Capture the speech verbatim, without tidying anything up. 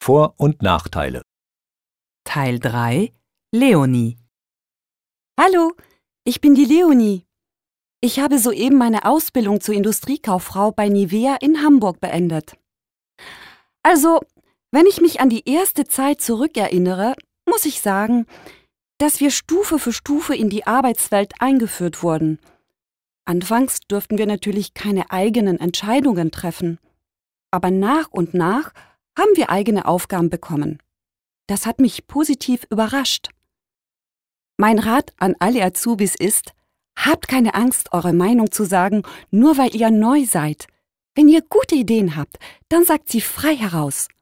Vor- und Nachteile. Teil drei Leonie. Hallo, ich bin die Leonie. Ich habe soeben meine Ausbildung zur Industriekauffrau bei Nivea in Hamburg beendet. Also, wenn ich mich an die erste Zeit zurückerinnere, muss ich sagen, dass wir Stufe für Stufe in die Arbeitswelt eingeführt wurden. Anfangs durften wir natürlich keine eigenen Entscheidungen treffen. Aber nach und nach haben wir eigene Aufgaben bekommen. Das hat mich positiv überrascht. Mein Rat an alle Azubis ist, habt keine Angst, eure Meinung zu sagen, nur weil ihr neu seid. Wenn ihr gute Ideen habt, dann sagt sie frei heraus.